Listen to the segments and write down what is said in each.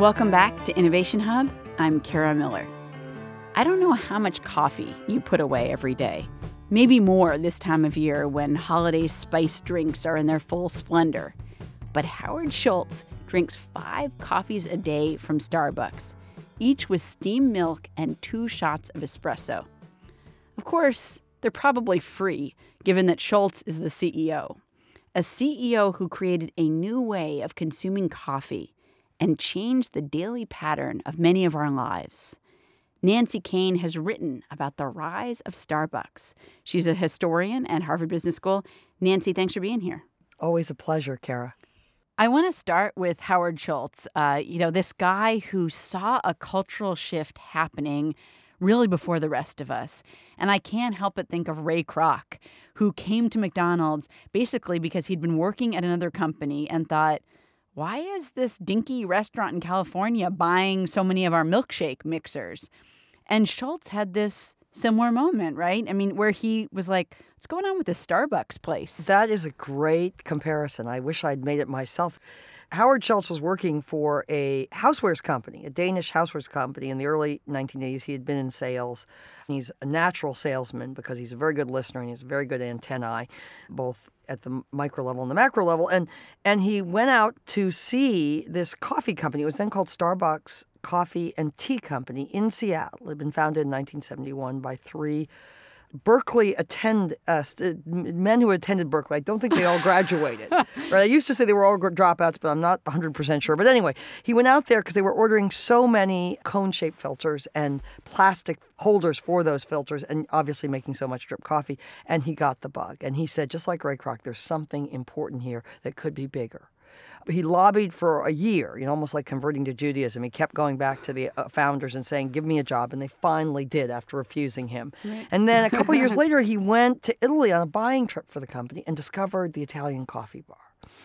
Welcome back to Innovation Hub. I'm Kara Miller. I don't know how much coffee you put away every day. Maybe more this time of year when holiday spice drinks are in their full splendor. But Howard Schultz drinks 5 coffees a day from Starbucks, each with steamed milk and 2 shots of espresso. Of course, they're probably free, given that Schultz is the CEO. A CEO who created a new way of consuming coffee and changed the daily pattern of many of our lives. Nancy Koehn has written about the rise of Starbucks. She's a historian at Harvard Business School. Nancy, thanks for being here. Always a pleasure, Kara. I want to start with Howard Schultz, this guy who saw a cultural shift happening really before the rest of us. And I can't help but think of Ray Kroc, who came to McDonald's basically because he'd been working at another company and thought, why is this dinky restaurant in California buying so many of our milkshake mixers? And Schultz had this similar moment, right? I mean, where he was like, what's going on with this Starbucks place? That is a great comparison. I wish I'd made it myself. Howard Schultz was working for a housewares company, a Danish housewares company in the early 1980s. He had been in sales. He's a natural salesman because he's a very good listener and he's a very good antennae, both at the micro level and the macro level. And he went out to see this coffee company. It was then called Starbucks Coffee and Tea Company in Seattle. It had been founded in 1971 by 3 Berkeley men who attended Berkeley. I don't think they all graduated. Right? I used to say they were all dropouts, but I'm not 100% sure. But anyway, he went out there because they were ordering so many cone-shaped filters and plastic holders for those filters and obviously making so much drip coffee. And he got the bug. And he said, just like Ray Kroc, there's something important here that could be bigger. He lobbied for a year, almost like converting to Judaism. He kept going back to the founders and saying, give me a job. And they finally did after refusing him. Right. And then a couple of years later, he went to Italy on a buying trip for the company and discovered the Italian coffee bar.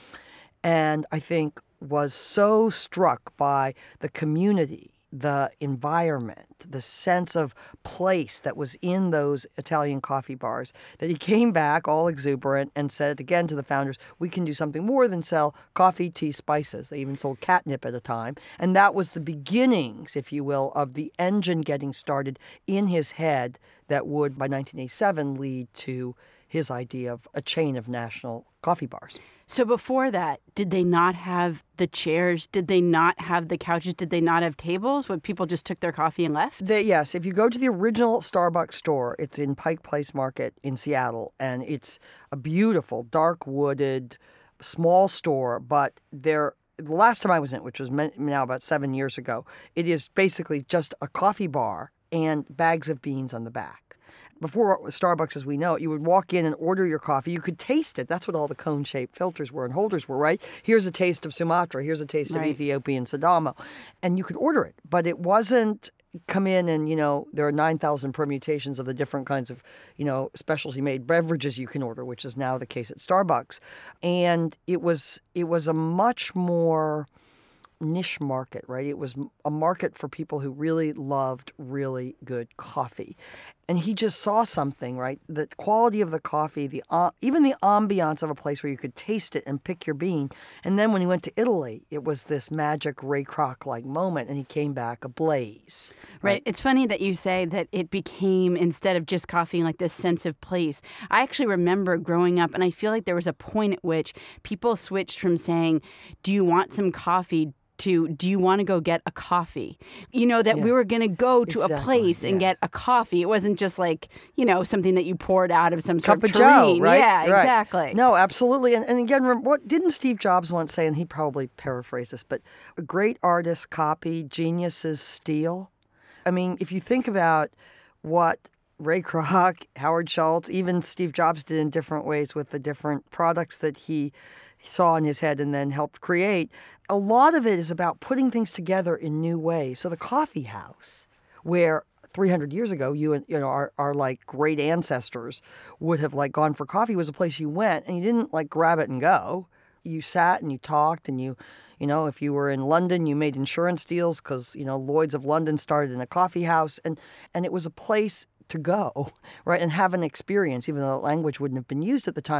And I think was so struck by the community, the environment, the sense of place that was in those Italian coffee bars, that he came back all exuberant and said again to the founders, we can do something more than sell coffee, tea, spices. They even sold catnip at a time. And that was the beginnings, if you will, of the engine getting started in his head that would, by 1987, lead to his idea of a chain of national coffee bars. So before that, did they not have the chairs? Did they not have the couches? Did they not have tables when people just took their coffee and left? Yes. If you go to the original Starbucks store, it's in Pike Place Market in Seattle, and it's a beautiful, dark wooded, small store. But the last time I was in it, which was now about 7 years ago, it is basically just a coffee bar and bags of beans on the back. Before Starbucks as we know it, you would walk in and order your coffee. You could taste it. That's what all the cone-shaped filters were and holders were, right? Here's a taste of Sumatra. Here's a taste of Ethiopian Sidamo. And you could order it. But it wasn't come in and, there are 9,000 permutations of the different kinds of, specialty-made beverages you can order, which is now the case at Starbucks. And it was a much more niche market, right? It was a market for people who really loved really good coffee. And he just saw something, right? The quality of the coffee, even the ambiance of a place where you could taste it and pick your bean. And then when he went to Italy, it was this magic Ray Kroc-like moment, and he came back ablaze. Right. It's funny that you say that it became, instead of just coffee, like this sense of place. I actually remember growing up, and I feel like there was a point at which people switched from saying, do you want some coffee, to, do you want to go get a coffee? We were going to go to a place and get a coffee. It wasn't just like, something that you poured out of some sort of tureen. Joe, right? Yeah, right. Exactly. No, absolutely. And again, remember, what didn't Steve Jobs once say, and he probably paraphrased this, but a great artist copy, geniuses steal. I mean, if you think about what Ray Kroc, Howard Schultz, even Steve Jobs did in different ways with the different products that he saw in his head and then helped create, a lot of it is about putting things together in new ways. So the coffee house, where 300 years ago our like great ancestors would have like gone for coffee, was a place you went and you didn't like grab it and go. You sat and you talked and if you were in London, you made insurance deals because Lloyd's of London started in a coffee house, and it was a place to go, right, and have an experience, even though the language wouldn't have been used at the time.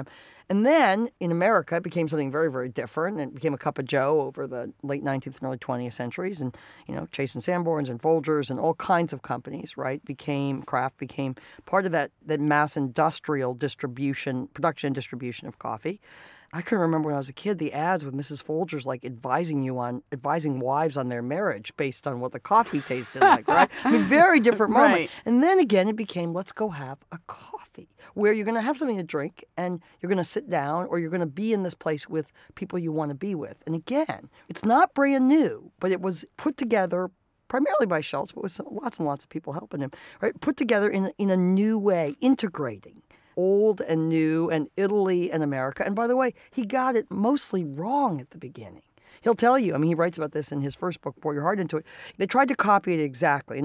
And then in America, it became something very, very different. It became a cup of joe over the late 19th and early 20th centuries. And, Chase and Sanborns and Folgers and all kinds of companies, right, Kraft became part of that mass industrial production and distribution of coffee. I can remember when I was a kid, the ads with Mrs. Folgers like advising wives on their marriage based on what the coffee tasted like, right? I mean, very different moment. Right. And then again, it became, let's go have a coffee, where you're going to have something to drink and you're going to sit down, or you're going to be in this place with people you want to be with. And again, it's not brand new, but it was put together primarily by Schultz, but with lots and lots of people helping him, right? Put together in a new way, integrating old and new and Italy and America. And by the way, he got it mostly wrong at the beginning. He'll tell you, he writes about this in his first book, Pour Your Heart Into It. They tried to copy it exactly. In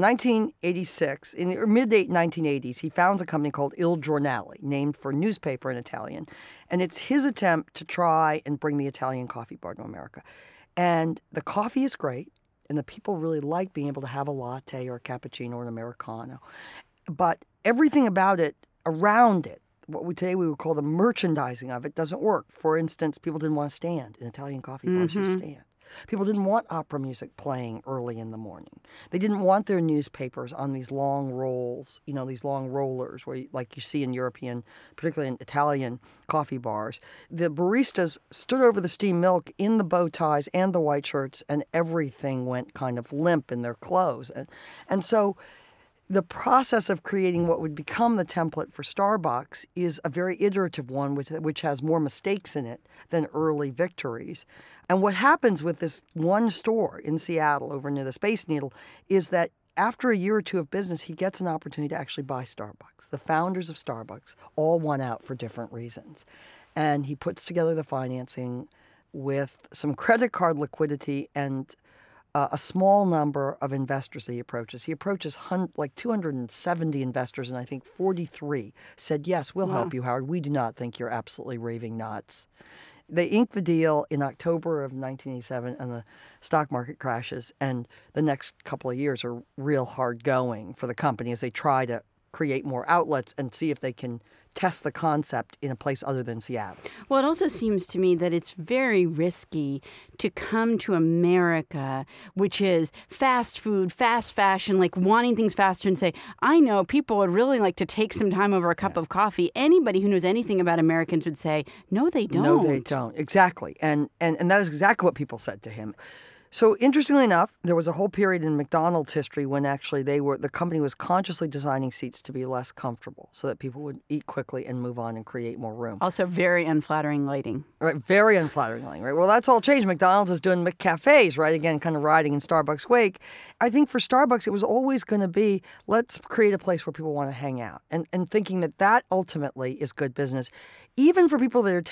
1986, in the mid-1980s, he founds a company called Il Giornale, named for newspaper in Italian. And it's his attempt to try and bring the Italian coffee bar to America. And the coffee is great, and the people really like being able to have a latte or a cappuccino or an Americano. But everything about it, around it, what today we would call the merchandising of it, doesn't work. For instance, people didn't want to stand. In Italian coffee bars, you stand. People didn't want opera music playing early in the morning. They didn't want their newspapers on these long rolls, these long rollers, like you see in European, particularly in Italian coffee bars. The baristas stood over the steamed milk in the bow ties and the white shirts, and everything went kind of limp in their clothes. And so the process of creating what would become the template for Starbucks is a very iterative one, which has more mistakes in it than early victories. And what happens with this one store in Seattle over near the Space Needle is that after a year or two of business, he gets an opportunity to actually buy Starbucks. The founders of Starbucks all won out for different reasons. And he puts together the financing with some credit card liquidity and a small number of investors that he approaches. He approaches like 270 investors, and I think 43 said, yes, we'll help you, Howard. We do not think you're absolutely raving nuts. They ink the deal in October of 1987, and the stock market crashes, and the next couple of years are real hard going for the company as they try to create more outlets and see if they can test the concept in a place other than Seattle. Well, it also seems to me that it's very risky to come to America, which is fast food, fast fashion, like wanting things faster, and say, I know people would really like to take some time over a cup of coffee. Anybody who knows anything about Americans would say, no, they don't. No, they don't. Exactly. And that is exactly what people said to him. So interestingly enough, there was a whole period in McDonald's history when actually the company was consciously designing seats to be less comfortable so that people would eat quickly and move on and create more room. Also very unflattering lighting. Right, very unflattering lighting, right? Well, that's all changed. McDonald's is doing McCafes, right? Again, kind of riding in Starbucks' wake. I think for Starbucks, it was always going to be, let's create a place where people want to hang out, and thinking that ultimately is good business, even for people that are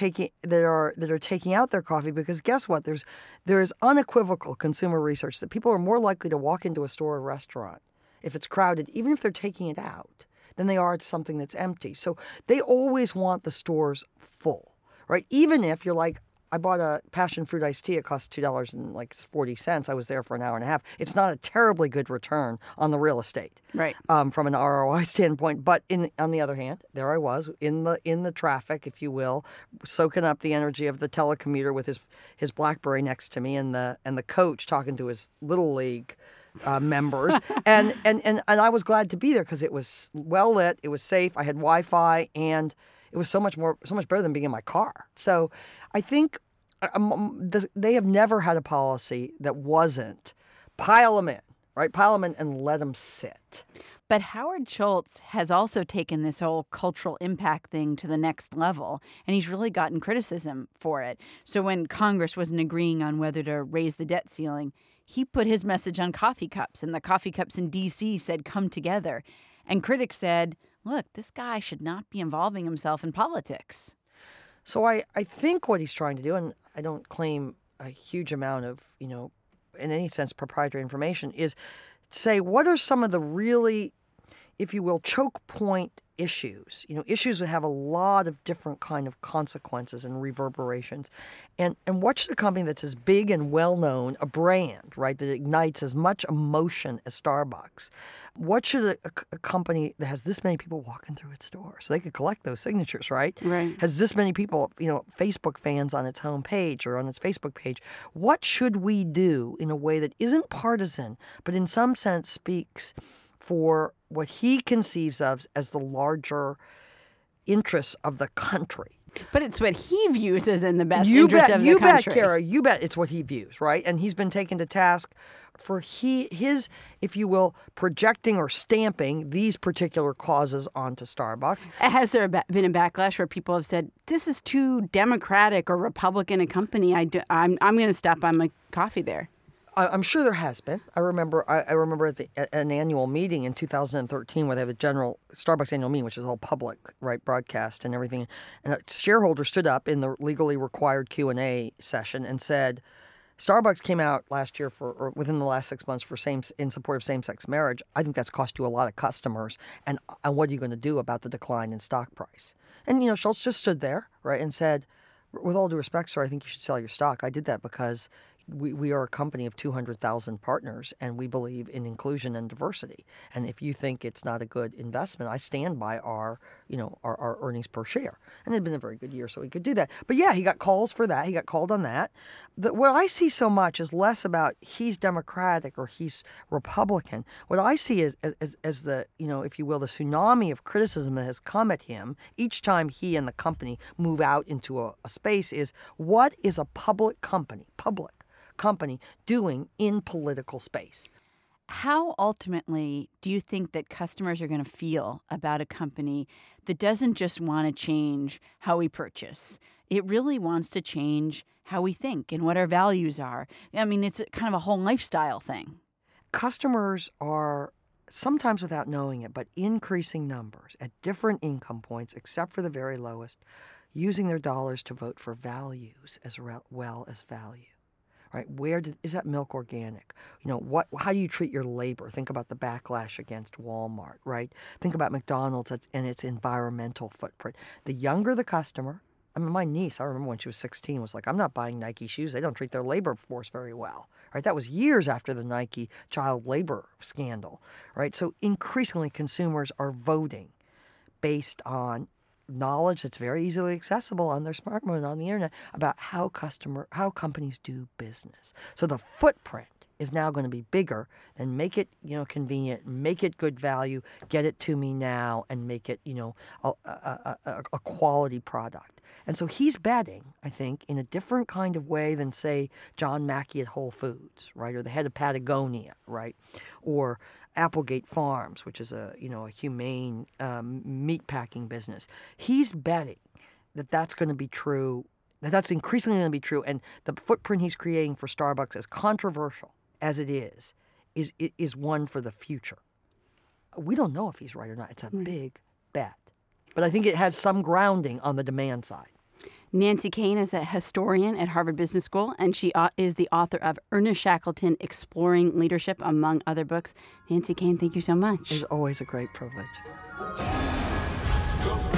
taking out their coffee, because guess what? There's unequivocal consumer research that people are more likely to walk into a store or restaurant if it's crowded, even if they're taking it out, than they are to something that's empty. So they always want the stores full, right? Even if you're like, I bought a passion fruit iced tea. It cost $2.40. I was there for an hour and a half. It's not a terribly good return on the real estate, right? From an ROI standpoint. But on the other hand, there I was in the traffic, if you will, soaking up the energy of the telecommuter with his BlackBerry next to me, and the coach talking to his little league members, and I was glad to be there because it was well lit, it was safe, I had Wi-Fi, and it was so much better than being in my car. So I think they have never had a policy that wasn't pile them in, right? Pile them in and let them sit. But Howard Schultz has also taken this whole cultural impact thing to the next level, and he's really gotten criticism for it. So when Congress wasn't agreeing on whether to raise the debt ceiling, he put his message on coffee cups, and the coffee cups in D.C. said, come together. And critics said, look, this guy should not be involving himself in politics. So I think what he's trying to do, and I don't claim a huge amount of, in any sense, proprietary information, is say what are some of the really, if you will, choke point issues. Issues would have a lot of different kind of consequences and reverberations. And what should a company that's as big and well-known, a brand, right, that ignites as much emotion as Starbucks, what should a company that has this many people walking through its door, so they could collect those signatures, right? Right. Has this many people, Facebook fans on its homepage or on its Facebook page, what should we do in a way that isn't partisan, but in some sense speaks for what he conceives of as the larger interests of the country? But it's what he views as in the best interest of the You country. bet, Kara. You bet it's what he views, right? And he's been taken to task for his, if you will, projecting or stamping these particular causes onto Starbucks. Has there been a backlash where people have said, this is too Democratic or Republican a company, I'm going to stop by my coffee there? I'm sure there has been. I remember at an annual meeting in 2013 where they have a general Starbucks annual meeting, which is all public, right, broadcast and everything. And a shareholder stood up in the legally required Q&A session and said, Starbucks came out last year or within the last 6 months in support of same-sex marriage. I think that's cost you a lot of customers. And what are you going to do about the decline in stock price? And, Schultz just stood there, right, and said, with all due respect, sir, I think you should sell your stock. I did that because we are a company of 200,000 partners, and we believe in inclusion and diversity. And if you think it's not a good investment, I stand by our earnings per share. And it had been a very good year, so he could do that. But yeah, he got calls for that. He got called on that. What I see so much is less about he's Democratic or he's Republican. What I see is as the, if you will, the tsunami of criticism that has come at him each time he and the company move out into a space is, what is a public company doing in political space? How ultimately do you think that customers are going to feel about a company that doesn't just want to change how we purchase? It really wants to change how we think and what our values are. I mean, it's kind of a whole lifestyle thing. Customers are, sometimes without knowing it, but increasing numbers at different income points, except for the very lowest, using their dollars to vote for values as well as value. Right? Is that milk organic? How do you treat your labor? Think about the backlash against Walmart, right? Think about McDonald's and its environmental footprint. The younger the customer, my niece, I remember when she was 16, was like, I'm not buying Nike shoes. They don't treat their labor force very well, right? That was years after the Nike child labor scandal, right? So increasingly consumers are voting based on knowledge that's very easily accessible on their smartphone, on the internet, about how companies do business. So the footprint is now going to be bigger, and make it convenient, make it good value, get it to me now, and make it a quality product. And so he's betting, I think, in a different kind of way than, say, John Mackey at Whole Foods, right, or the head of Patagonia, right, or Applegate Farms, which is a humane meat packing business. He's betting that's going to be true, that's increasingly going to be true, and the footprint he's creating for Starbucks, as controversial as it is one for the future. We don't know if he's right or not. It's a big bet. But I think it has some grounding on the demand side. Nancy Koehn is a historian at Harvard Business School, and she is the author of Ernest Shackleton, Exploring Leadership, among other books. Nancy Koehn, thank you so much. It's always a great privilege.